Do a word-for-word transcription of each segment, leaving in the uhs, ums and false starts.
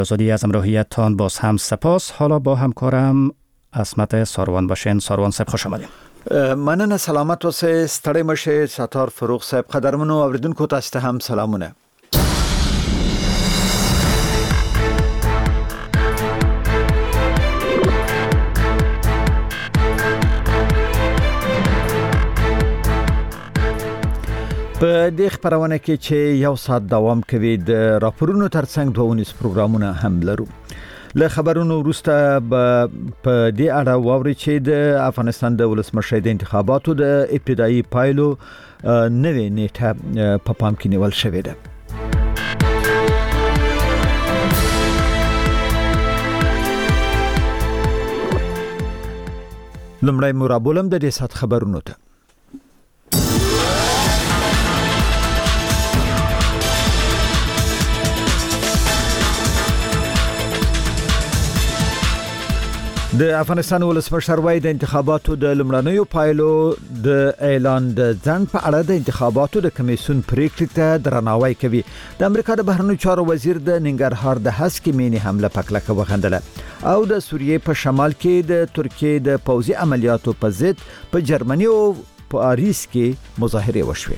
آزادی از همراهیتتان باز هم سپاس. حالا با همکارم عصمت ساروان باشین. ساروان صاحب خوش آمدید. مننه، سلامت اوسئ، ستړی مشه. ستار فروغ صاحب، قدرمنو اوریدونکو تاسو ته هم سلامونه. په دې خبرونه کې چې یو ساعت دوام کوي د راپورونو ترڅنګ دوه ونیس پروګرامونه هم لرو. له خبرونو وروسته په دې اړه واوري چې د افغانستان د ولسمشر د انتخاباتو د ابتدایي پایلو نوې نیټه په پام کې نیول شوې ده. لمړی مرابولم د دې سات خبرونو ته. د افغانستان ولسمشر وایي د انتخاباتو د لمړنیو پایلو د اعلان د ځنډ په اړه د انتخاباتو د کمیسیون پریکړې ته درناوی کوي. د امریکا د بهرنیو چارو وزیر د ننګرهار د هسکې مینې حمله پکلکه وغندله او د سوریې په شمال کې د ترکیې د پوځي عملیاتو په ضد په جرمني او پاریس کې مظاهره وشوه.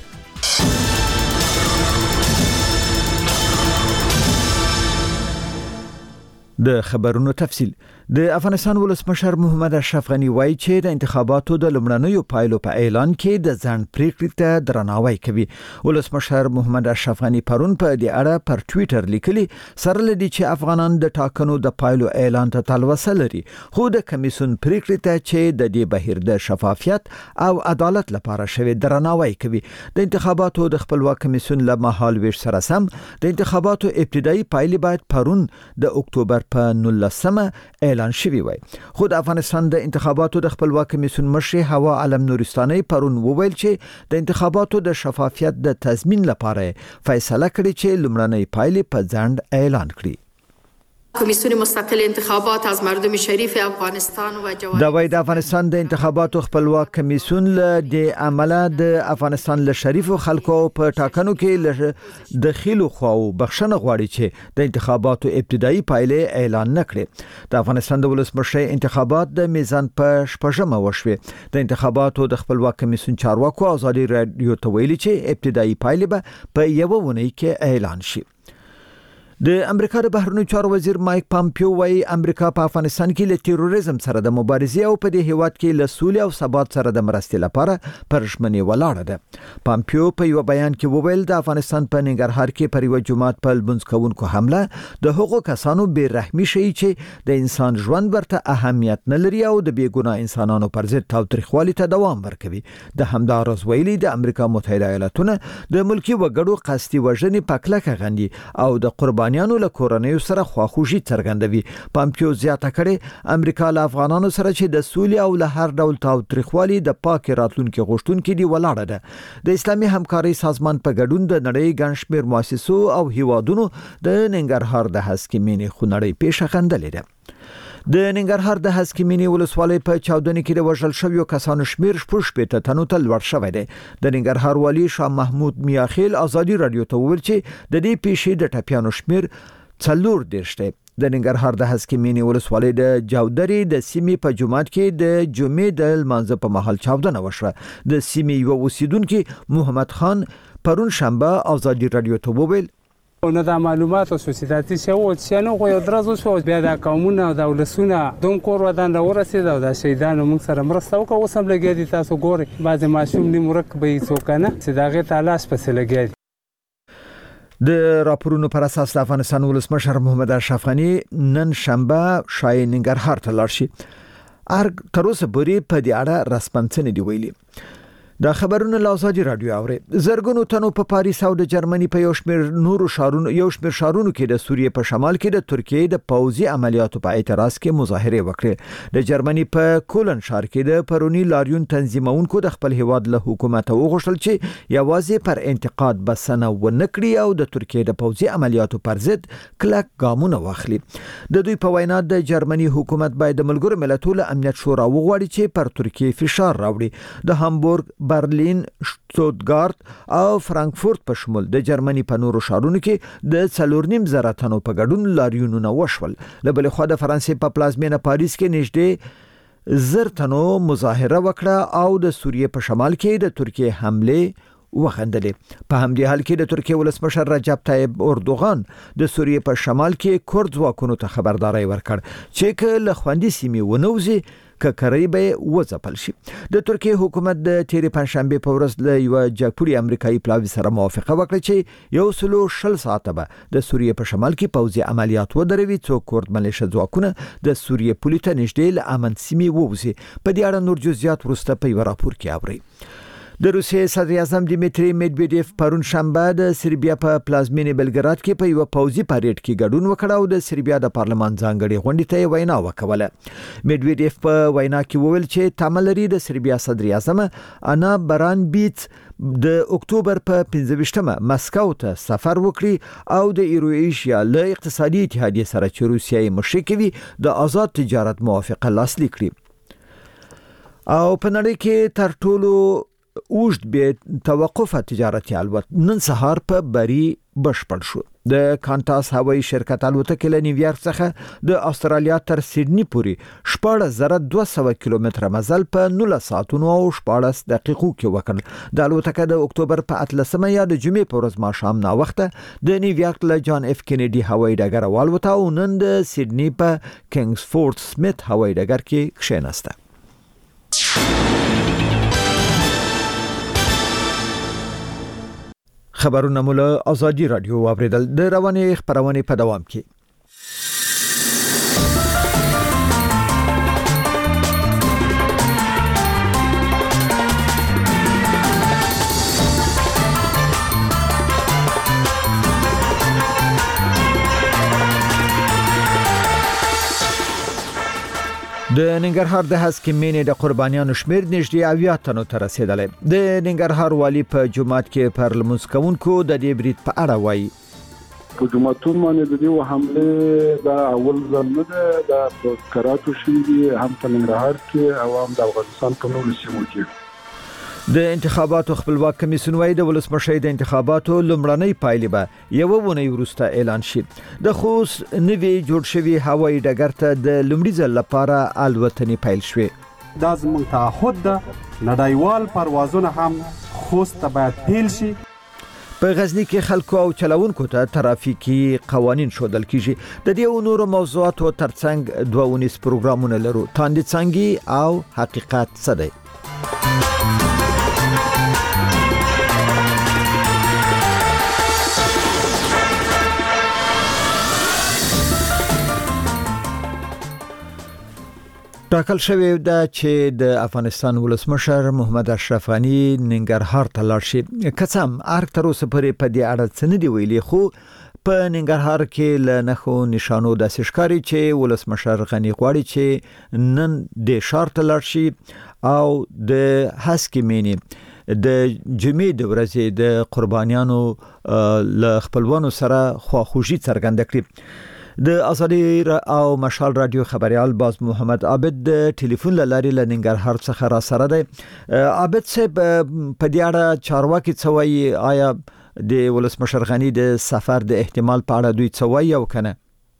د خبرونو تفصیل. د افغانستان ولسمشر محمد اشرف غنی وایي چې د انتخاباتو د لمړنیو پایلو په اعلان کې د ځنډ پریکړې ته درناوی کوي. ولسمشر محمد اشرف غنی پرون په دې اړه پر ټوئیټر لیکلي سره لدی چې افغانان د ټاکنو د پایلو اعلان ته تلوسه لري، خو د کمیسیون پریکړې ته چې د دې بهیر د شفافیت او عدالت لپاره شوی درناوی کوي. د انتخاباتو د خپلواک کمیسیون له مهال ویش سره سم د انتخاباتو ابتدایي پایلې باید پرون د اکتوبر په نولسمه اعلان شوی وای. خو د افغانستان د انتخاباتو د خپلواک کمیسیون مشر هوا علم نورستاني پرون وویل چې د انتخاباتو د شفافیت د تضمین لپاره فیصله کړې چې لمړنۍ پایلې په ځنډ اعلان کړي. کمیسیون مستقل انتخابات از مردم شریف افغانستان و جوانب دا وای د افغانستان د انتخاباتو خپلواک کمیسیون له د عمله د افغانستان له شریفو خلکو په ټاکنو کې له دخیلو خواو بخښنه غواړي چې د انتخاباتو ابتدایي پایلې اعلان نکړي. د افغانستان د ولسمشر انتخابات د میزان په شپږمه وشوه. د انتخاباتو د خپلواک کمیسیون چارواکو ازادي رادیو ته ویلي چې ابتدایي پایلې به په یو ونی کې اعلان شي. د امریکا د بهرنیو چارو وزیر مایک پامپیو وایي امریکا په افغانستان کې له تروریزم سره د مبارزې او په دې هیواد کې له سولې او ثبات سره د مرستې لپاره پرشمنې ولاړه ده. پامپیو په یو بیان کې وویل د افغانستان په ننګرهار کې پر یو جماعت په لمونځ کوونکو حمله د هغو کسانو بې رحمي شي چې د انسان ژوند ورته اهمیت نه لري او د بیګناه انسانانو پر ضد تاوتریخوالي ته دوام ورکوي. د همدارس ویلي د امریکا متحده ایالاتونه د ملکی وګړو قصدي وژنې پکلکه غندي او د قربانیانو له کورنیو سره خواخوږي څرګندوي. پامپیو زیاته کړي امریکا له افغانانو سره چې د سولې او له هر ډول تاوتریخوالي د پاک راتلونکو غوښتونکو دی ولاړه ده. د اسلامي همکارۍ سازمان په ګډون د نړۍ ګڼ شمېر مؤسسو او هیوادونو د ننګرهار د هسکې مینې خونړۍ پیښه خندلې ده. د ننګرهار د هسکې مینې ولسوالۍ په چاودنې کې د وژل شویو کسانو شمیر شپږ شپېته تنو ته لوړ شوی دی. د ننګرهار والي شاه محمود میاخیل ازادي رادیو ته وویل چې د دې پیښې د ټپیانو شمیر څلور دېرش دی. د ننګرهار د هسکې مینې ولسوالۍ د جاودرې د سیمې په جومات کې د جمعې د لمانځه په مهال چاودنه وشوه. د سیمې یو اوسیدونکو محمد خان پرون شنبه ازادي رادیو ته وویل نه د معلومات او سوسیداتي شو چې نو غو درزو شو بیا د قومونو او دولتونو دوم کور ودان راورسید او د شهیدانو موږ سره مرسته وکړو. اوس هم لګی دي، تاسو ګورئ بعض ماشوم نیم مرکبې څوکنه چې داغه تلاش پسې لګی. د راپورونو پر اساس د افغانستان ولسمشر محمد اشرف غنی نن شنبه شای ننګرهار ته لاړ شي. ارګ تر اوسه پورې په دې اړه رسمنڅ نه دی ویلي. دا خبرونه له ازادي رادیو اوري. زرګونو تنو په پاریس او د جرمني په یو شمېر نورو شهرونو یو شمېر شهرونو کې د سوریې په شمال کې د ترکیې د پوځي عملیاتو په اعتراض کې مظاهره وکړه. د جرمني په کولن ښار کې د پرونی لاریون تنظیمونکو د خپل هیواد له حکومت وغوښتل چې یوازې پر انتقاد بسنه ونکړي او د ترکیې د پوځي عملیاتو پر ضد کلک ګامونه واخلي. د دوی په وینا د جرمني حکومت باید د ملګرو ملتونو امنیت شورا وغواړي چې پر ترکیې فشار راوړي. د هامبورګ برلین، شتوتګارت او فرانکفورت په شمول د جرمني په نورو ښارونو کې د څلور نیم زره تنو په ګډون لاریونونه وشول. له بلې خوا د فرانسې په پلازمینه پاریس کې نږدې زر تنو مظاهره وکړه او د سوریې په شمال کې د ترکیې حمله وخندلې. په همدې حال کې د ترکیې ولسمشر رجب طیب اردوغان د سوریې په شمال کې کورد ځواکونو ته خبرداري ورکړ چې که له خوندي سیمې ونوځي ککرې به وځپل شي. د ترکیې حکومت د تیرې پنځشنبه په ورځ له یو جګپوړي امریکایي پلاوي سره موافقه وکړه چې یو سلو شل ساعته به د سوریې په شمال کې پوځي عملیات ودروي څو کورد ملیشه ځواکونه د سوریې پولې ته نږدې له امن سیمې ووځي. په دې اړه نور جزئیات وروسته په یو راپور کې اورئ. د روسیې صدر اعظم دیمیتری میدویدیف پرون شنبه د سربیا په پلازمینې بلګراد کې په یو پوځي پاریډ کې ګډون وکړ او د سربیا د پارلمان ځانګړي غونډې ته وینا وکوله. میدویدیف په وینا کې وویل چې تمه لري د سربیا صدر اعظم انا برانبیټ د اکتوبر په پنځه ویشتمه مسکو ته سفر وکړي او د ایرویشیا له اقتصادي اتحادیې سره چې روسیه یې مشري کوي د آزاد تجارت موافقه لاسلیک کړي. او په نړۍ کې تر ټولو اوږد به توقفه تجارتي الوت نن سهار په بری بشپړ شو. د کانټاس هوایي شرکت الوتکې له نیویارک څخه د استرالیا تر سیدنی پورې شپږ زره دوه سوه کیلومتره مزل په نولس ساعتونو او شپږ دقیقو کې وکړ. د الوتکه د اکتوبر په اتلسمه یا د جمعې په ورځ ماښام نا وخته د نیویارک له جان اف کینیډي هوایي ډګر والوته او نن د سیدنی په کینګزفورد سمیت هوایي ډګر کې کښېناسته. خبرونه مولا ازادي رادیو واوریدل. د رواني خبرونه په دوام کې. د ننګرهار د هسکې مینې د قربانیانو شمیر نږدې اویا تنو ته رسیدلی. د ننګرهار والی په جومات کې پر لمونځ کوونکو د دې برید په اړه وایي. په جوماتون باندې د دې حمله دا اول ځل نه ده، دا په کراتو شوي دي، هم په ننګرهار کې او هم د افغانستان په نورو سیمو کې. د انتخاباتو خپلواک کمیسیون وايي د ولسمشر د انتخاباتو لومړنۍ پایلې به یو ونې وروسته اعلان شي. د خوست نوي جوړ شوی هوایي ډګر ته د لومړي ځل لپاره الوتنې پیل شوې. دا زموږ تعهد ده، نړیوال پروازونه هم خوست ته باید پیل شي. په غزنی کې خلکو او چلوونکو ته ترافیکي قوانین شودل کیږي. د دې او نورو موضوعاتو ترڅنګ دوه ونیس پروګرامونه لرو. تاندې څنګه او حقیقت څه دی؟ ټاکل شوی دا چې د افغانستان ولسمشر محمد اشرف غنی ننګرهار ته لاړ شي. کڅم ارګ تر اوسه پورې په دې اړه څه نه دی ویلي، خو په ننګرهار کې له نښو نشانو داسې ښکاري چې ولسمشر غنی غواړي چې نن د ښار ته لاړ شي او د هسکې مینې د جمعې د ورځې د قربانیانو له خپلوانو سره خواخوږي څرګنده کړي. د ازادي او مشال رادیو خبريال باز محمد عابد د ټلیفون لارې ل ننګرهار څخه را سره دی. عابد صاحب په دې اړه چارواکي څه وایي؟ آیا د ولسمشر غنی د سفر د احتمال په اړه دوی څه وایي او کنه؟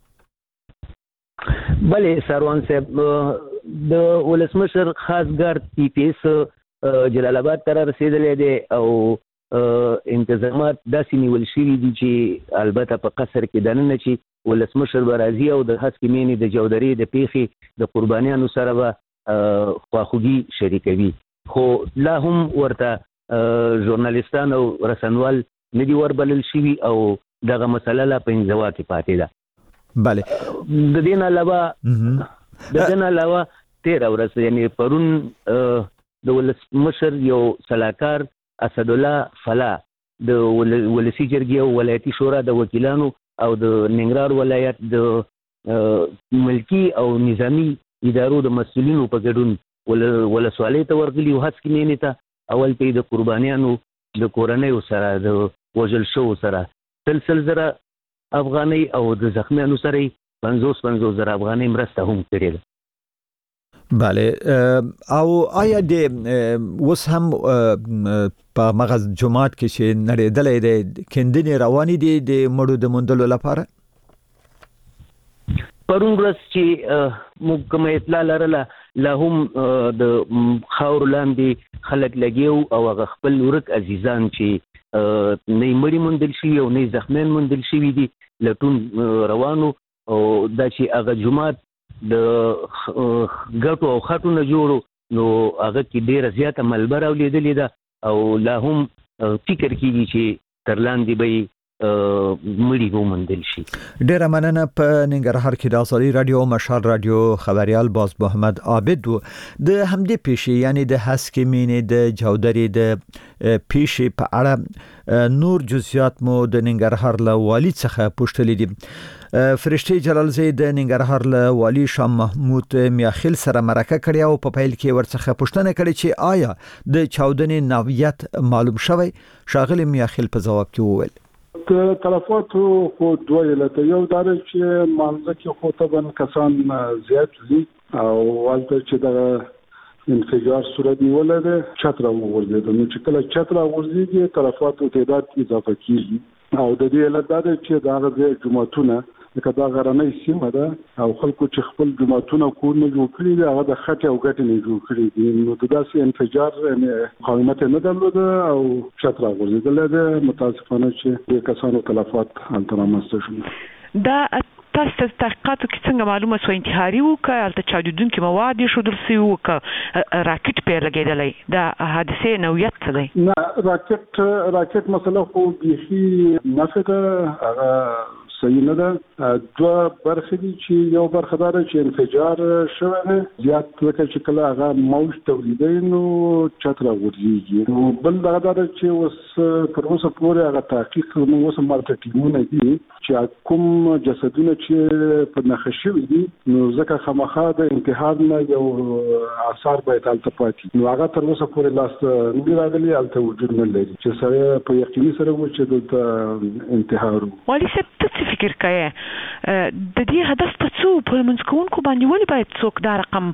بلې سروان صاحب د ولسمشر خاص ګارد پی پی اس جلال آباد ته رسیدلی دی او انتظامات داسې نیول شوي دي چې البته په قصر کې دننه چې ولسمشر برازي او د هسکې مینې د جودرې د پیښې د قربانیانو سره به خواخوږي شریکوي، خو لا هم ورته ژورنالیستان او رسنوال نه دي وربلل شوي او دغه مسله لا په انزوا کې پاتې ده. بله د دې نه علاوه د دې نه علاوه تیره ورځ یعنې پرون د ولسمشر یو سلاکار اسدالله فلا د ولسی جرګې او ولایتي شورا د وکیلانو او د ننګرهار ولایت د ملکی او نظامی ادارو د مسؤلینو په ګډون ولسوالۍ ته ورغلي او هڅې مینې ته اول په د قربانیانو د کورنیو سره د وژل شوو سره سلسل زره افغانۍ او د زخمیانو سره پنځوس پنځوس زره افغانۍ مرسته هم کړې ده. بله او آیا د وس هم په مغز جماعت کې چې نړیدلې د کندنې رواني دي د مړو د مندلو لپاره پرون ورځ چې موږ کوم اطلاع لرله لا هم د خاور لاندې خلک لګیو او هغه خپل ورک عزیزان چې نه مړي مندل شي او نه زخمیان مندل شي دي لټون روانو او دا چې هغه جماعت د ګټو او خټو نه جوړو نو هغه کې ډیره زیاته ملبر او لیدلې ده او لا هم فکر کیږي چې تر لاندې به مړي ومندل شي. ډیره مننه. په ننګرهار کې د ازادي رادیو مشال رادیو خبريال باز محمد عابد و د همدې پیښې یعنی د هسکې مینې د جودري د پیښې په اړه نور جزئیات مو د ننګرهار له والي څخه پوښتلې دي. فرشتي جلالزی د ننګرهار له والی شاه محمود میاخیل سره مرکه کړې او په پیل کې ورڅخه پوښتنه کړې چې آیا د چاودنې نوعیت معلوم شوی؟ شاغلی میاخیل په جواب کې وویل د تلفاتو خو دوه علته یو دا چې مانځ کې خو طبعا کسان زیات دي او ولته چې د انفجار صورت نیولې ده چتر وګرځي نو چې کله چتر وګرځي تلفاتو تعداد اضافه کیږي او د دې علت دا چې دا غږ جمعتونه لکه دا غرنۍ سیمه ده او خلکو چې خپل جماعتونه کورونه جوړ کړي دي هغه د خټې او ګټې نه جوړ کړي دي نو داسې انفجار مقاومت نه درلوده او چتر غورځېدل ده متاسفانه چې د کسانو تلفات هلته رامنځته شول. دا تاسو ته تحقیقاتو کې څنګه معلومه شو انتحاري و که هلته چاودونکي مواد یې ښودل سوي و که راکټ پرې لګېدلی دا حادثې نوعیت څه دی؟ نه راکټ راکټ مسله خو بیخي نفې ده هغه صحیح نه ده. دوه برخې دي چې یو برخه دا چې انفجار شوی دی زیات لکه چې کله هغه موج تولیدوي نو چتر غورځېږي نو بل دا دا چې اوس تر اوسه پورې هغه تحقیق موږ اوس مالته ټیمونه دي چې کوم جسدونه چې په نښه شوي دي نو ځکه خامخا د انتحار نه یو اثار باید هلته پاتې نو هغه تر اوسه پورې لاس نه راغلی هلته وجود نه لري چې سره په یقیني سره و چې دلته انتحار و. والي صاحب ته څه فکر کوي د دې هدف په څو په منځ کوونکو باندې ولې باید څوک دا رقم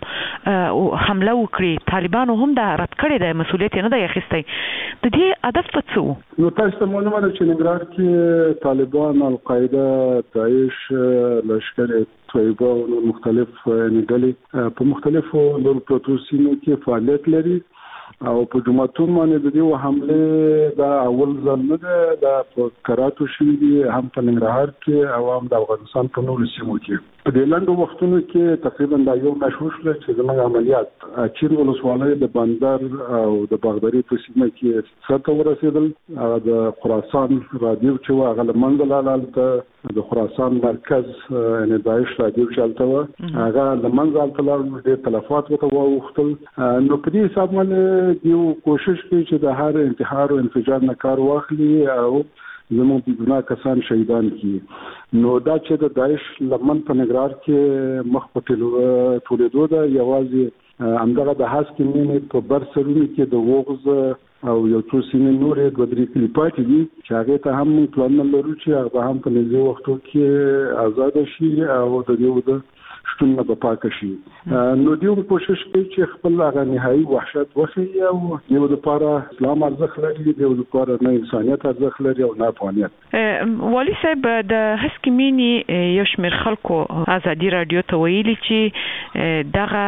حمله وکړي؟ طالبانو هم دا رد کړی دی مسؤلیت نه دی اخیستی د دې هدف په څو؟ نو تاسو ته معلومه ده چې ننګرهار کې طالبان القاعده داعش لشکر طیبه او مختلف ډلې په مختلفو لور پروتو سیمو کې فعالیت لري او په جمعتون باندې د دې حمله دا اول ځل نه ده دا په کراتو شوي دي هم په ننګرهار کې او هم د افغانستان په نورو سیمو کې په دې لنډو وختونو کې تقریبا دا یو مشهور شو چې زموږ عملیات اچین ولسوالۍ د بندر او د باغداري په سیمه کې سرته ورسېدل او د خراسان رادیو چې هغه لمنځه لاله د خراسان مرکز یعنی داعش رادیو چې هلته هغه لمنځه لاله د تلفات وته واوښتل نو په دې حساب باندې یو کوشش کوي چې د هر انتحار او انفجار نه کار واخلي او زموږ د ګناه کسان شهیدان کی نو دا چې د داعش لمن په ننګرهار کې مخ په ټولېدو ده یوازې همدغه د هسکې مینې په بر سرونو کې د وغز او یو څو سیمې نورې دوه درې کلي پاتې دي چې هغې ته هم موږ پلانونه لرو چې هغه به هم په نږدې وختو کې ازاده شي او د دې د شتون نه به پاکه شي نو دوی کوشش کوي چې خپل هغه نهایي وحشت وښیي او یو د لپاره اسلام ارزښت لري یو د لپاره نه انسانیت ارزښت لري او نه افغانیت. والي صاحب د هسکې مینې یو شمېر خلکو ازادي رادیو ته ویلي چې دغه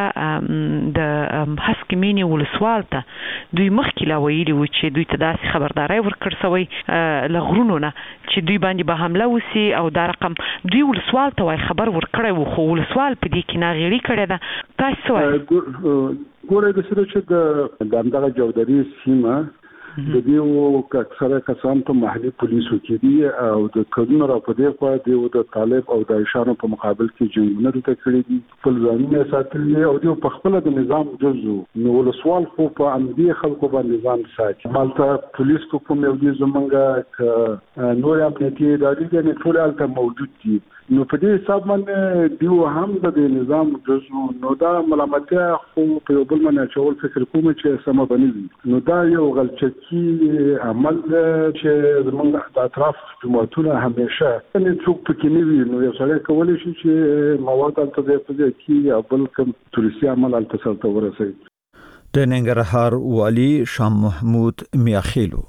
د هسکې مینې ولسوال ته دوی مخکې لا ویلي وو چې دوی ته داسې خبرداری ورکړ سوی له غرونو نه چې دوی باندې به حمله وسي او دا رقم دوی ولسوال ته وایي خبر ورکړی وو خو ولسوال په دې کې ناغېړي کړې ده. تاسو څه وایئ؟ ګوره د سره چې د همدغه جودري سیمه د دې اکثره کسان په محلي پولیسو کې دي او د کډونو را په دې خوا د طالب او داعشانو په مقابل کې جنګونه دلته کړي دي خپل ځانونه ساتلي او دوی په خپله د نظام جزو نو ولسوال خو په عمدي خلکو باندې نظام ساتي مالته پولیس کو کوم یو دي زمونږه نور امنیتي ادارې دي ټول هلته موجود دي نو په دې حساب باندې دیو هم د نظام جزء نو دا ملامتیا خو په یو بل باندې چول فکر کوم چې سم باندې نو دا یو غلطي عمل چې زموږ د اطراف جماعتونه همیشه نه څوک پکې نه وي نو یو سره کولای شي چې مواد تل په دې کې خپل کوم تورسي عمل التسلط ورسوي. د ننګرهار والی شاه محمود میاخیلو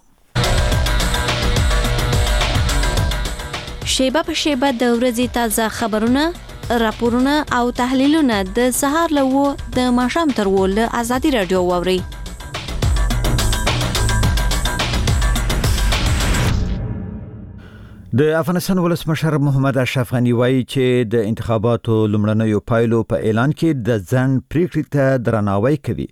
شیبه په شیبه د ورځې تازه خبرونه، راپورونه او تحلیلونه د سهار له و د ماښام تر و له ازادي رادیو واوري. د افغانستان ولسمشر محمد اشرف غنی وایي چې د انتخاباتو لومړنیو پایلو په اعلان کې د ځنډ پریکړې ته درناوی کوي.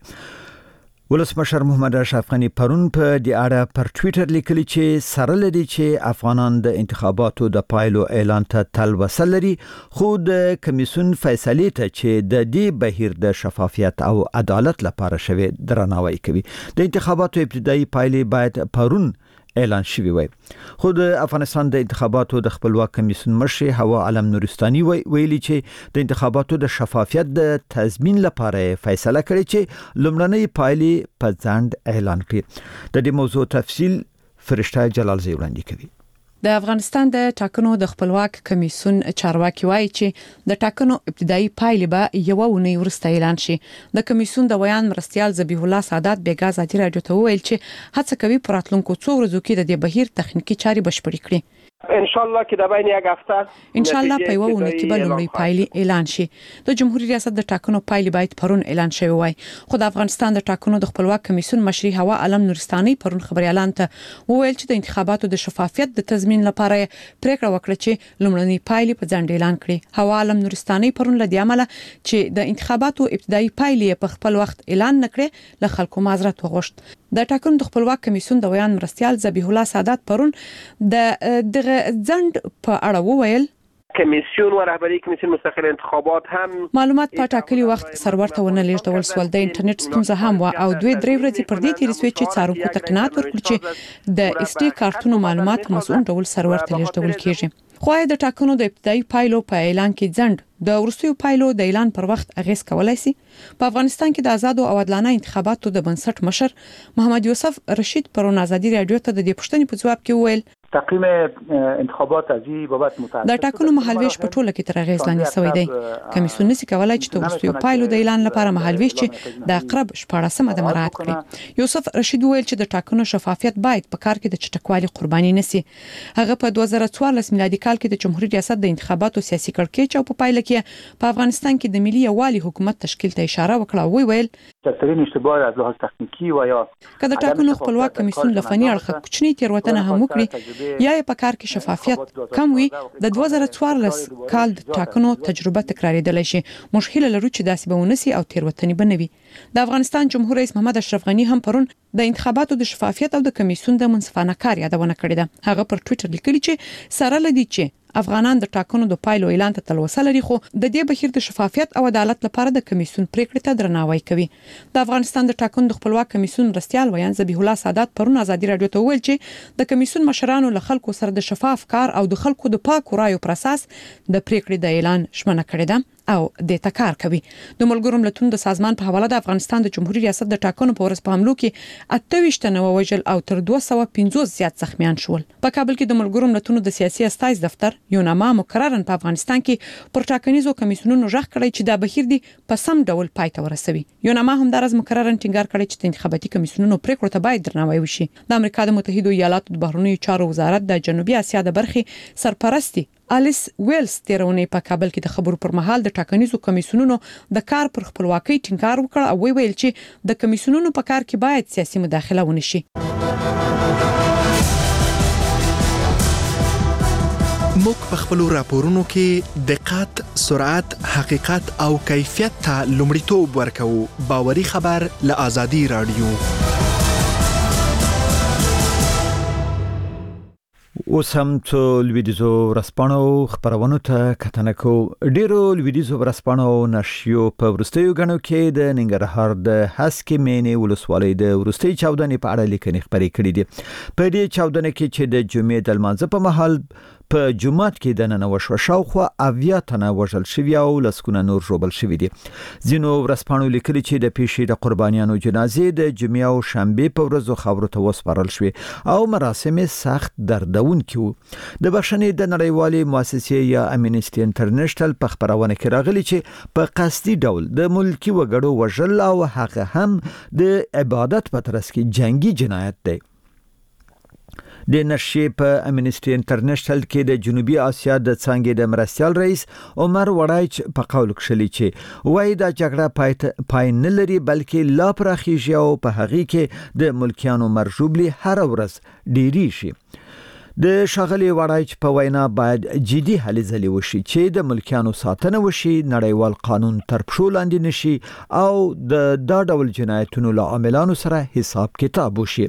ولسمشر محمد اشرف غنی پرون په دې اړه پر ټوئیټر لیکلی چې سره لري چې افغانان د انتخاباتو د پایلو اعلان ته تل وصل لري، خو د کمیسیون فیصلې ته چې د دې بهیر د شفافیت او عدالت لپاره شوی درناوی کوي. د انتخاباتو ابتدایي پایلې باید پرون اعلان شوی وي، خو د افغانستان د انتخاباتو د خپلواک کمیسیون مشر هوا علم نورستاني ویلي چې د انتخاباتو د شفافیت د تضمین لپاره فیصله کړې چې لومړنۍ پایلې په ځنډ اعلان کړي. د دې موضوع تفصیل فرشته جلال زی وړاندې کوي. د افغانستان د ټاکنو د خپلواک کمیسیون چارواکي وایي چې د ټاکنو ابتدایي پایلې به یو ونی ورسته اعلان شي. د کمیسیون د ویان مرستيال ذبیح الله سعادت بیګا ازادي رادیو ته ویل چې هڅه کوي پر راتلونکو څو ورځو کې د دې بهیر تخنیکی چاري بشپړې کړي. ان شاء الله کې د باین یک هفته ان شاء الله په یو ونه کې به لومړی پایلې اعلان شي. د جمهوریت ریاست د ټاکنو پایلې باید پرون اعلان شوی وای، خو د افغانستان د ټاکنو د خپلواک کمیسیون مشر هوا علم نورستاني پرون خبري اعلان ته وویل چې د انتخاباتو د شفافیت د تضمین لپاره پریکړه وکړه چې لومړنۍ پایلې په ځنډ اعلان کړي. هوا علم نورستاني پرون لدی عمله چې د انتخاباتو ابتدایي پایلې په خپل وخت اعلان نکړي له خلکو معذرت وغوښت. د ټاکنو د خپلواک کمیسیون د ویان مرستيال ذبیح الله سعادت پرون د دغه ځنډ په اړه وویل کمیسیون و رهبری کمیسیون مستقل انتخابات هم معلومات په ټاکلي وخت سرور ته ونه لیږدول سول. د انټرنیټ ستونزه هم و او دوی درې ورځې پر دې تیر سوي چې څارونکو ته قناعت ورکړي چې د اس ټي کارتونو معلومات په مسؤل ډول سرور ته لیږدول کیږي. خو د ټاکنو د ابتدایي پایلو په اعلان کې ځنډ د ورسوي پایلو د اعلان پر وخت اغیز کولای شي. په افغانستان کې د آزاد او عادلانه انتخاباتو د بنسټ مشر محمد یوسف رشید پرون ازادي رادیو ته د دې پوښتنې په جواب کې وویل تقویم انتخابات از این بابت متأثر د ټاکنو مهالویش په ټوله کې تر اغیز لاندې شوی دی. کمیسیون نشي کولای چې د ورسوي پایلو د اعلان لپاره مهالویش چې د اقرب شپاړسمه د مراعات کړي. یوسف رشید وویل چې د ټاکنو شفافیت باید په کار کې د چټکوالي قرباني نشي. هغه په دوه زره څوارلس میلادي کال کې د جمهوریت ریاست د انتخاباتو سیاسي کړکېچ او په پایله کې په افغانستان کې د ملي یوالي حکومت تشکیل ته اشاره وکړه او ویل ترین اشتباه از لحاظ تکنیکی و یا کله ټاکنو خپلواک کمیسیون لفنی اړخ کوچنی تیروتنه هم وکړي یا په کار کې شفافیت کم وي د دوه زره څوارلس کال د ټاکنو تجربه تکراریدل شي. مشکل لرو چې داسې به ونسي او تیروتنې بنوي. د افغانستان جمهور رئیس محمد اشرف غنی هم پرون د انتخاباتو د شفافیت او د کمیسیون د منصفانه کار یادونه کړې ده. هغه پر ټوئیټر لیکلی چې سره لدی چې افغانان د ټاکنو د پایلو اعلان ته تلوسه لري، خو د دې بهیر د شفافیت او عدالت لپاره د کمیسیون پریکړې ته درناوی کوي. د افغانستان د ټاکنو د خپلواک کمیسیون مرستيال ویان ذبیح الله سعادت پرون ازادي رادیو ته ویل چې د کمیسیون مشرانو له خلکو سره د شفاف کار او د خلکو د پاک رایو پر اساس د پریکړې د اعلان شمنه کړې ده او د تکار کوي. د ملګرو ملتونو د سازمان په حواله د افغانستان د جمهوریت ریاست د ټاکنو په ورځ په حملو کې اته ویشت تنه ووژل او تر دوه سوه پنځوس زیات زخمیان شول. په کابل کې د ملګرو ملتونو د سیاسي استایز دفتر یوناما مقررن په افغانستان کې پر ټاکنیزو کمیسیونونو ژغ کړی چې دا بهیر دی په سم ډول پای ته ورسوي. یوناما هم د راز مقررن ټینګار کړی چې د انتخاباتي کمیسیونونو پریکړو ته باید درناوی وشي. د امریکا د متحده ایالاتو د بهرنیو چارو وزارت د جنوبي اسیا د برخې سرپرستی الیس ویلز تیرونی په کابل کې د خبرو پر مهال د ټاکنیزو کمیسیونونو د کار پر خپلواکۍ ټینګار وکړ او ویل چې د کمیسیونونو په کار کې باید سیاسي مداخله ونشي. موږ په خپل راپورونو کې دقت، سرعت، حقیقت او کیفیت ته لومړیتوب ورکوو. باوري خبر له آزادي رادیو. اوس هم څو لویدیزو ورځپاڼو خبرونو ته کتنه کو. ډیرو لویدیزو ورځپاڼو نشریو په وروستیو غنو کې د ننګرهار د هسکې مینې ولسوالۍ د وروستي چاودنې په اړه لیکنې خبرې کړې دي. په دې چاودنه کې چې د جمعې د لمانځه په مهال په جمعات کې د نن وشو شاوخوا اویا تنه وژل شوي او لسکونه نور ژوبل شوي دي. ځینو ورځپاڼو لیکلي چې د پیښې د قربانیانو جنازې د جمعې او شنبې په ورځو خاورو ته وسپارل شوې او مراسم سخت دردونکي وو. د بښنې د نړیوالې مؤسسې یا امنیسټي انټرنیشنل په خبرونه کې راغلي چې په قصدي ډول د ملکی وګړو وژل او هغه هم د عبادت په ترڅ کې جنگي جنایت دی. د نشې په امنیسټي انټرنیشنل کې د جنوبي اسیا د څنګه د مرستيال رئیس عمر وړایچ په قول کښلي چې وای دا جګړه پای نه لري بلکې لا پراخیږي او په هغه کې د ملکیانو مرجوبلي هر ورځ ډیری شي. د شاغلي وړایچ په وینا باید جدي هلې ځلې وشي چې د ملکیانو ساتنه وشي، نړیوال قانون تر پښو لاندې نشي او د دا ډول جنایتونو له عاملانو سره حساب کتاب وشي.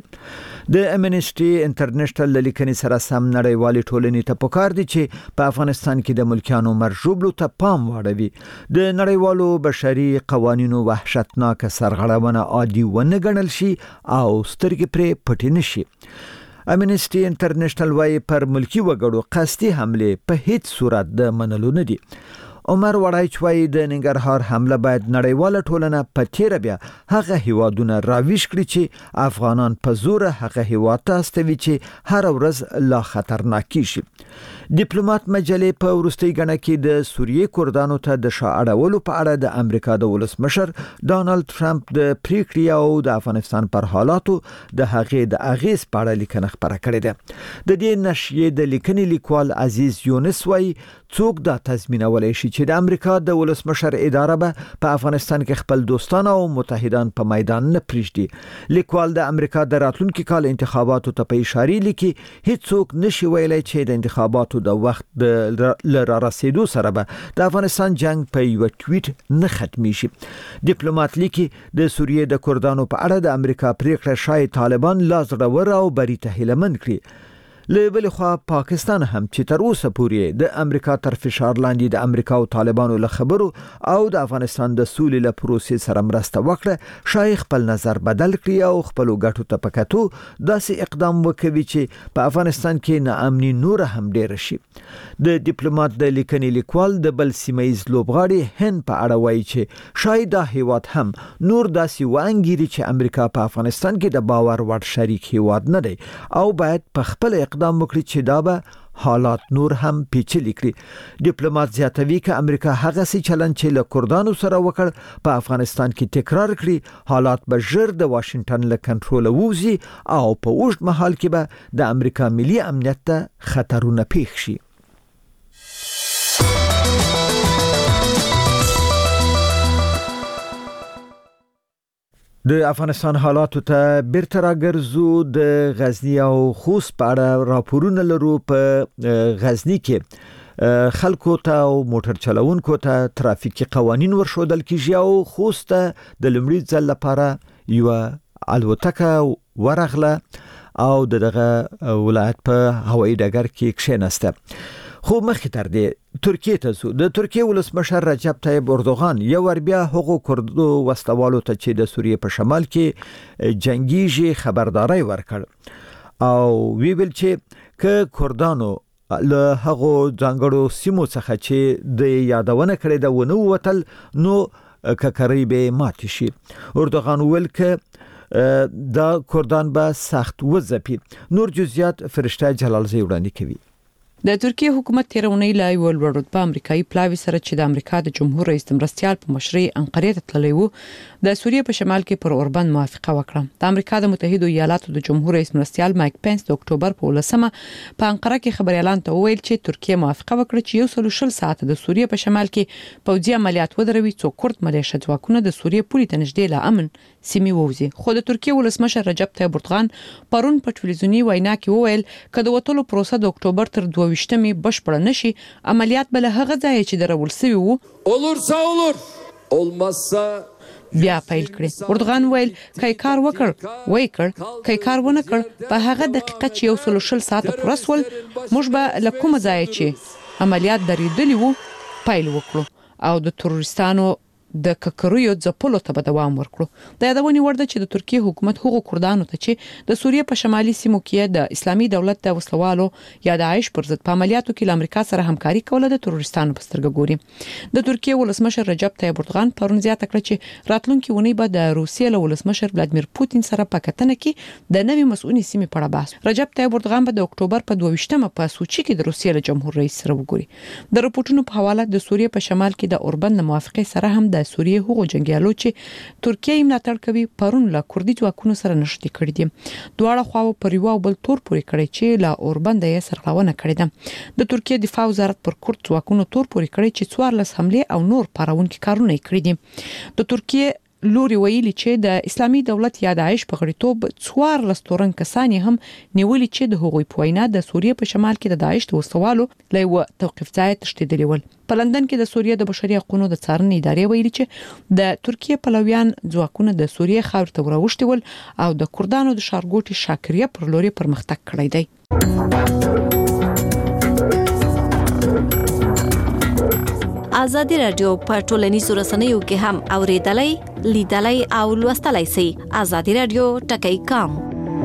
د امنیسټي انټرنیشنل لیکنې سره سم نړیوالې ټولنې ته پکار دي چې په افغانستان کې د ملکیانو مرجوبلو ته پام واړوي. د نړیوالو بشري قوانینو وحشتناک سرغړونه عادي ونه ګڼل شي او سترګې پرې پټې نشي. امنیسټي انټرنیشنل وايي پر ملکی وګړو قصدي حمله په هیڅ صورت د منلو نه دي. عمر وړایچ وايي د ننګرهار حمله باید نړیواله ټولنه په تیر بیا هغه هیوادونه راویش کړي چې افغانان په زور هغه هیواد ته استوي چې هر ورځ لا خطرناکي شي. ډیپلوماټ مجلې په ورستۍ غڼه کې د سوریې کردانو ته د شاړولو په اړه د امریکا د ولسمشر ډانلډ ټرمپ د پریکړې او د افغانستان پر حالاتو د هغې د اغیز په اړه لیکنه خبره کړې ده. د دې نشریې د لیکنې لیکوال عزیز یونس وايي څوک دا تضمینولای شي چې د امریکا د ولسمشر اداره به په افغانستان کې خپل دوستان او متحدان په میدان نه پریږدي. لیکوال د امریکا د راتلونکي کال انتخاباتو ته په اشاره لیکي هیڅ څوک نشي ویلای چې د انتخاباتو د وخت د لرا رسیدو سره به د افغانستان جنگ په یو ټویټ نه ختمي شي. ډیپلوماټ لیکي د سوریې د کردانو په اړه د امریکا پریکړه شاید طالبان لازړور او بری ته هیلمن کړي. له بل خوا پاکستان هم چې تر اوسه پورې د امریکا تر فشار لاندې د امریکا او طالبانو له خبرو او د افغانستان د سولې له پروسې سره مرسته وکړه شای خپل نظر بدل کړي او خپل ګټو ته پکاتو داسې اقدام وکوي چې په افغانستان کې ناامني نور هم ډیر شي. د ډیپلوماټ د لیکنې لیکوال د بل سیمایز لوبغاړي هند په اړه وایي چې شای دا هیواد هم نور داسې وانګيري چې امریکا په افغانستان کې د باور وړ شریک هیواد نه دی او باید په خپل اقدام وکړي چې دا به حالات نور هم پیچلي کړي. ډیپلوماټ زیاتوي چې امریکا هغه سي چلن چې له کردانو سره وکړ په افغانستان کې تکرار کړي حالات به ژر د واشنگټن له کنټرول ووزي او په اوږد مهال کې به د امریکا ملي امنیت ته خطرونه پیښ شي. د افغانستان حالاتو ته بیرته راګرځو. د غزنی او خوست په اړه راپورونه لرو. په غزنی کې خلکو ته او موټر چلوونکو ته ترافیکي قوانين ورښودل کیږي او خوست ته د لمړي ځل لپاره یو الوتکه ورغله او دغه ولایت په هوایي ډګر کې کښیناسته. خو مخکې تر دې ترکیه ته زو د ترکیه ولسمشر رجب طیب اردوغان یو ور بیا هغو کردو وسلوالو ته چې د سوریې په شمال کې جنگیږي خبرداري ورکړ او وی ویل چې ک کردانو له هغو ځانګړو سیمو څخه چې د یادونه کړې د ونه وتل نو ککرې به مات شي. اردوغان ویل ک دا کردان به سخت وځپي. نور جزئیات فرشته جلالزی وړاندې کوي. د ترکیه حکومت تیرونی لای ول ورود په امریکایي پلاوی سره چې د امریکا د جمهور رئیس مرستيال په مشرۍ انقره ته تللی وو د سوریې په شمال کې پر اوربند موافقه وکړه. د امریکا د متحده ایالاتو د جمهور رئیس مرستيال مایک پنس د اکتوبر په لسمه په انقره کې خبري اعلان ته ویل چې ترکیه موافقه وکړه چې یو سل شل ساعت د سوریې په شمال کې پوځي عملیات ودروي څو کورد ملیشه ځواکونه د سوریې پولې ته نږدې له امن سیمې ووزي. خو د ترکیه ولسمشر رجب طیب اردوغان پرون په ټلویزیونی وینا کې وویل چې د وټولو پروسه د اکتوبر تر دوه ویشتمې بشپړ نشي عملیات بل هغه ځای چې درول سوي وو olursa olur olmazsa بیا پیل کړي. اردوغان ویل کای کار وکړ وای کړ کای کار ونه کړ په هغه دقیقه چې یو سل شل ساعت پرسول موږ به لکوم ځای چې عملیات درېدلی وو پیل وکړو او د تروریستانو د ککریو ځپلو ته دوام ورکړو. د یادونې وړ ده چې د ترکیه حکومت هغو کردانو ته چې د سوریه په شمالي سیمو کې د اسلامي دولت د وسلوالو یا د داعش پر ضد په عملیاتو کې له امریکا سره همکاري کوله د تروریستانو په سترګه ګوري. د ترکیه ولسمشر رجب طیب اردوغان پرون زیاته کړه چې راتلونکي ونی به د روسیې له ولسمشر ولادیمیر پوتین سره په کتنه کې د نوې مسؤلې سیمې په اړه بحث. رجب طیب اردوغان به د اکتوبر په دوه ویشتمه په سوچي کې د روسیې له جمهور رئیس سره وګوري. د رپورټونو په حواله د سوریې په شمال کې د اوربند موافقه سره هم د سوریې هغو جنگیالو چې ترکیه یې ملاتړ کوي پرون له کردي ځواکونو سره نښتې کړې دي. دواړه خواو پر یو بل تور پورې کړي چې له اوربند یې سرغړونه کړې ده. د ترکیه دفاع وزارت پر کرد ځواکونو تور پورې کړي چې څوارلس حمله او نور پاروونکي کارونه کړي دي. د ترکیه لوري ویلي چې د اسلامي دولت یا داعش په غړیتوب څوارلس تورن کسان هم نیولي چې د هغوی په وینا د سوریې په شمال کې د داعش د وسوالو له توقيف ځای تشدیدلی ول. په لندن کې د سوریې د بشري حقوقو د څارنې ادارې ویلي چې د ترکیه پلویان ځواکونه د سوریې خاور ته وروشتي ول او د کردانو د شارګوټي شاکریه پر لوري پرمختګ کړی دی. ازادي رادیو په ټولنیزو رسنیو کې هم اوریدلای، لیدلای او لوستلای شئ. ازادي رادیو ټکی کام.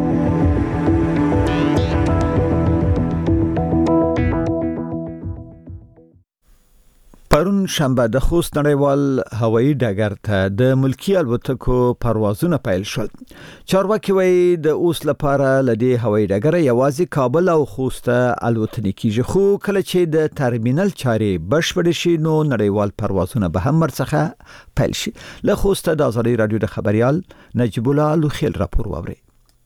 پرون شنبه د خوست نړیوال هوایي ډګر ته د ملکی الوتکو پروازونه پیل شول. چارواکي وایي د اوس لپاره لدې هوایي ډګر یوازې کابل او خوست الوتنې کیږي، خو کله چې د ترمینل چارې بشپړ شي نو نړیوال پروازونه به هم ورڅخه پیل شي. له خوست د ازادي رادیو د خبريال نجیب الله لوخیل راپور ووري.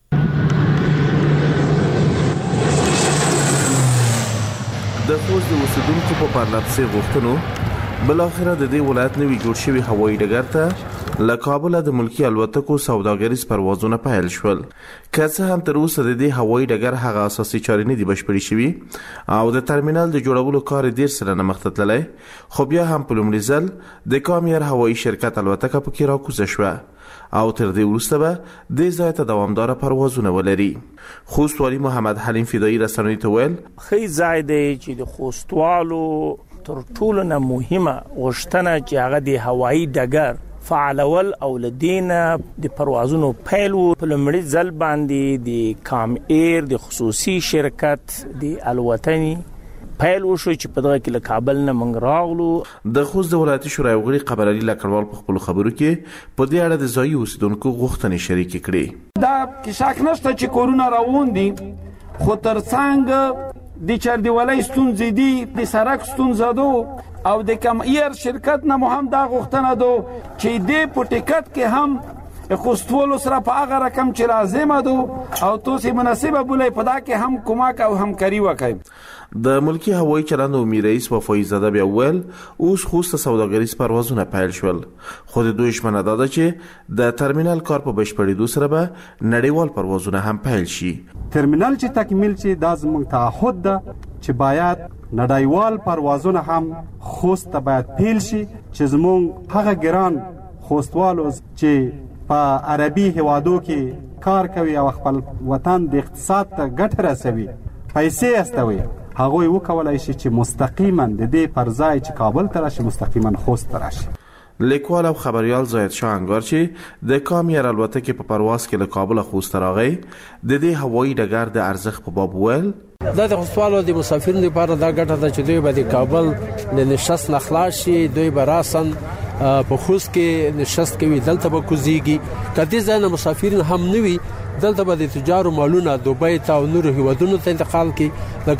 د خوست د اوسیدونکو په پرلپسې غوښتنو بل اخره د دې ولایت نوي جوړ شوی هوایي ډګر ته له کابل د ملکی الوتکو سوداګریز پروازونه پیل شول. که څه هم تر اوسه د دې هوایي ډګر هغه اساسي چارې نه دي بشپړې شوي او د ترمینل د جوړولو کار ډیر سره نه مخته تللی، خو بیا هم په لومړي ځل د کامیر هوایي شرکت الوتکه پکې راکوزه شوه او تر دې وروسته به دې ځای ته دوامدار پروازونه ولري. خوستوالي محمد حلیم فدایی رسنوي ته ویل خې ځای دی چې د خوستوالو تر ټولو نه مهمه غوښتنه چې هغه د هوایي ډګر فعالول او لدينا د پروازونو پیل په لومړي ځل باندې د کام ایر د خصوصي شرکت د الوتنې پیل وشو چې په دغه کې له کابل نه منګ راغلو. د خوست د ولایتي شورای غړي قمر علي لکړوال په خپل خبرو کې په دې اړه د ځایي اوسیدونکو غوښتنې شریک کړې. دا کې شک نشته چې کورونا روان دي، خو ترڅنګ د چردیوالۍ ستونزې دي، د سړک ستونزه ده او د کم ایر شرکت نه هم دا غوښتنه ده چې د په ټیکټ کې هم خوستوالو سره په هغه رقم چې لازم ده او توسي مناسبه بولای په دا کې هم کومک او همکاري وکړي. د ملکی هوایي چلند عمومي رئیس وفای زاده بیا ویل اوس خوست سوداګریز پروازونه پیل شول، خو د دوی ژمنه ده چې د ترمینل کار په بشپړېدو سره به نړیوال پروازونه هم پیل شي. ترمینل چې تکمیل شي دا زموږ تعهد ده چې باید نړیوال پروازونه هم خوست ته باید پیل شي چې زموږ هغه ګران خوستوالو چې په عربي هوادو کې کار کوي او خپل وطن د اقتصاد ته ګټه رسوي، پیسې استوي، هغه وکولای شي چې مستقیما د دې پر ځای چې کابل ته راشي مستقیما خوست ته راشي. لیکوال او خبريال زاهد شاه انګار چې د کامیر الوتکې په پرواز کې له کابل خوست راغی د دې هوایي ډګر د ارزښت په باب ویل دا د خوستوالو د مسافرینو لپاره دا ګټه ده چې دوی به د کابل له نشست نه خلاص شي، دوی به راسن په خوست کې نشست کوي، دلته به کوزيږي. کدي ځنه مسافرین هم نوي دلته به د تجارو مالونه دوبۍ ته او نور هیوادونو ته انتقال کی،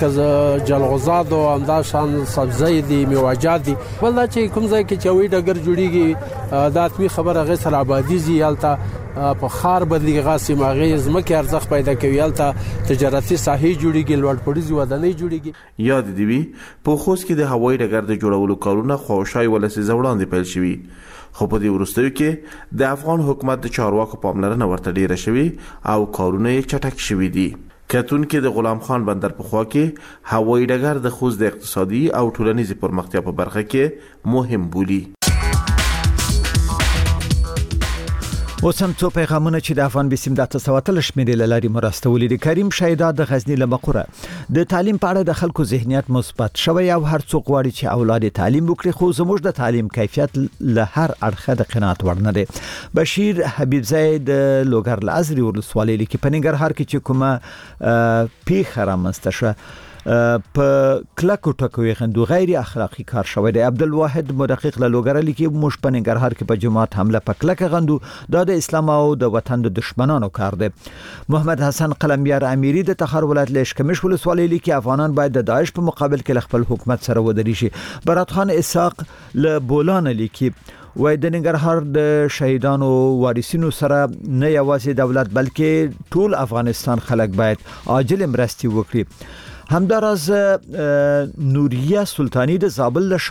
لکه جلغوزات او همداشان سبزی دي، میوه‌جات دي. ولدا چې کوم ځای کې چوي ډګر جوړیږي دا اتمی خبره غیر سره آبادی زی یالته په خار بدلی غاسي ماغې زمکه ارزخ پیدا کوي، یالته تجارتي ساحې جوړیږي، لوړ پوړیزي ودانۍ جوړیږي. یاد دی وی په خوست کې د هوایي ډګر د جوړولو کارونه خوشای ولسی زوړاندې پیل شوي، خو په دې وروستیو کې د افغان حکومت د چارواکو پاملرنه ورته ډیره شوي او کارونه یې چټک شوي دي. کتون کې د غلام خان بندر په خوا کې هوایي ډګر د خوست د اقتصادي او ټولنیزې پرمختیا په برخه کې مهم بولي. اوس هم څو پیغامونه چې د افغان بسم د تاسو شمیرې لاري مرستولې د کریم شایدا د غزنی لمقوره د تعلیم په اړه د خلکو ذهنیت مثبت شوی او هر څوک غواړي چې اولاد تعلیم وکړي خو زموږ د تعلیم کیفیت له هر اړخه د قناعت وړ نه دی. بشیر حبیب زید لوګر لازري ولسوالۍ کې په ننګرهار کې چې کومه پیښه رامنځته شوه په کلکو ټکوي غندو غیر اخلاقی کار شوی دی. عبدالواحد مدقق له لوګر لیکي موږ په ننګرهار کې په جماعت حمله په کلکه غندو دا د اسلام او د وطن د دشمنانو کار دی. محمد حسن قلمبیار امیری د تخار ولایت لشکمش ولسوالۍ لیکي افغانان باید د داعش په مقابل کې خپل حکومت سره ودرېږي. برات خان اسحاق له بولان لیکي وای د ننګرهار د شهیدانو وارثینو سره نه یوازې دولت بلکې ټول افغانستان خلک باید عاجل مرستي وکړي. همداراز نوریه سلطانی د زابل